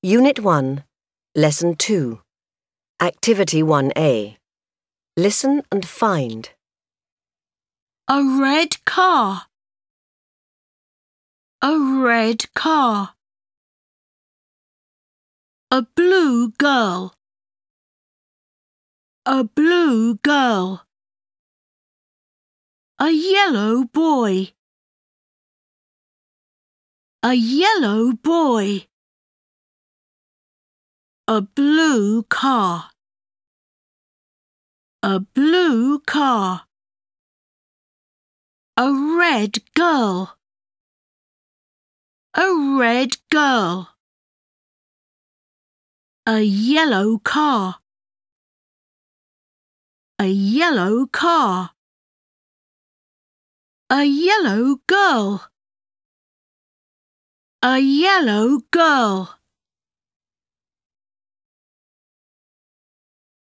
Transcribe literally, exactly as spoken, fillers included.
Unit one, Lesson two, Activity one A. Listen and find. A red car. A red car. A blue girl. A blue girl. A yellow boy. A yellow boy. A blue car. A blue car. A red girl. A red girl. A yellow car. A yellow car. A yellow girl. A yellow girl.